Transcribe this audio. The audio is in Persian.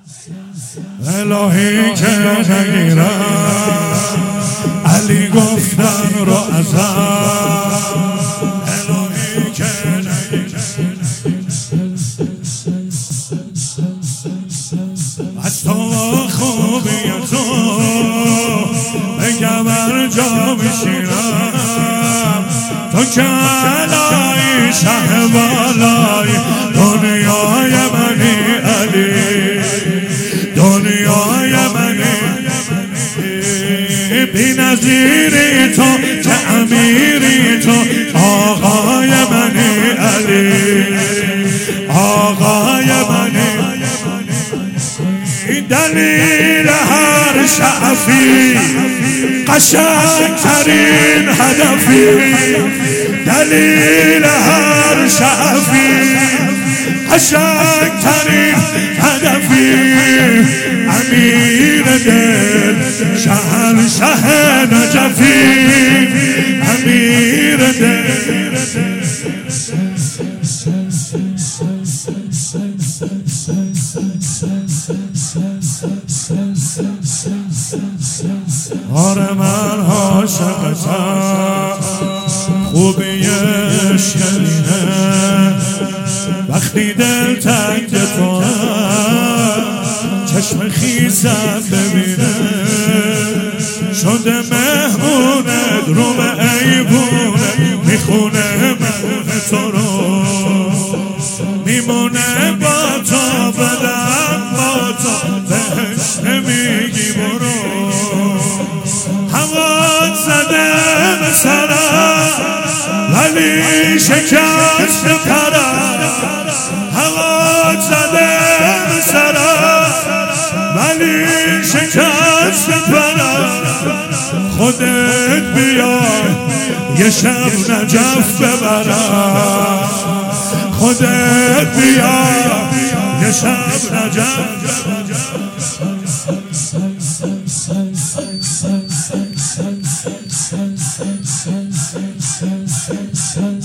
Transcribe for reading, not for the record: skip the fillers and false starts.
الهی که نگیرم علی گفتن رو ازم، الهی که نگیرم از تو خوبی تو بگم جا میشینم، تو که علای شه بالای دنیای منی علی، دنیای منی بی نظیری تو که امیری تو آقای منی علی، آقای منی دلیل هر شعفی قشنگترین هدفی، دلیل هر شعفی قشنگترین هدفی، امیر دل شهنشه نجفی، امیر دل آره من عاشقتم، خوبیش اینه وقتی دل تنگ تو چشم خیزم ببینه، شده مهمونت رو به ایوونه، میخونه مهمون تو رو، میمونه با تو بدن با تو بهش نمیگی برو، هوا زده به سرم ولی شکست پرم، هوا زده به سرم ولی شکست پرم، خودت بیا یه شب نجف ببرم، خودت بیا یه شب نجف ببرم.